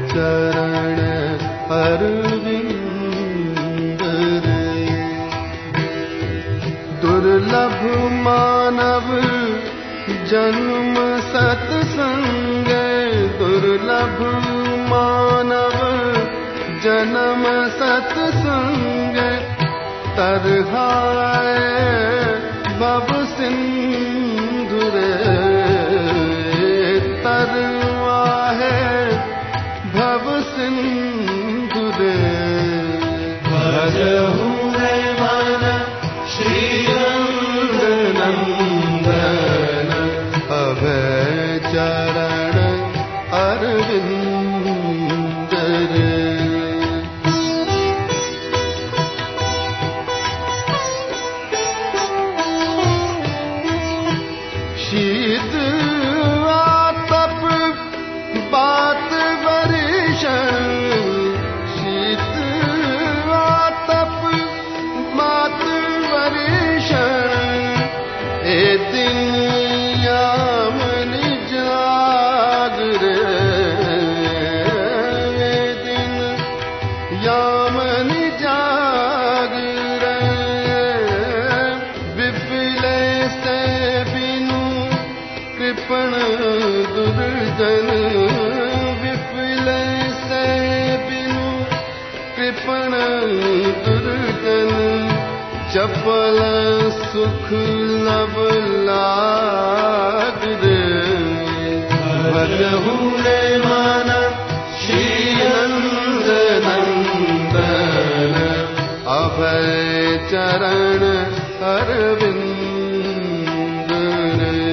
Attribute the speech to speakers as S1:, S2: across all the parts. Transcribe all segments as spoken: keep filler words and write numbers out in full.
S1: चरण अरविंद रे। दुर्लभ मानव जन्म सत्संग, दुर्लभ मानव जन्म सत्संग, तरहाए भव सिंधु रे, तरवाहे भव सिंधु रे। भजहु रे मन श्री नंदन, अभय चरण अरविंद रे। शीत आतप बात वर्षण, शीत आतप बात वर्षण, ए दिन यामन जागरे, ए दिन यामन जागरे। विपिले से बिनु कृपण दुर्जन, विपिले से बिनु कृपण दुर्जन, चपल सुख लब लाग रे। भजहु रे मन श्री नंद नंदन, अभय चरण अरविंद रे।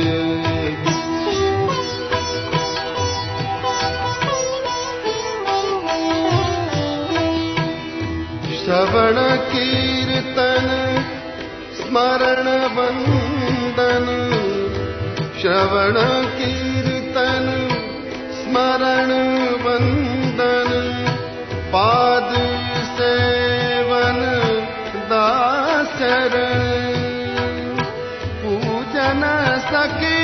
S1: श्रवण कीर्तन स्मरण वंदन, श्रवण कीर्तन स्मरण वंदन, पाद सेवन दासर, पूजन सके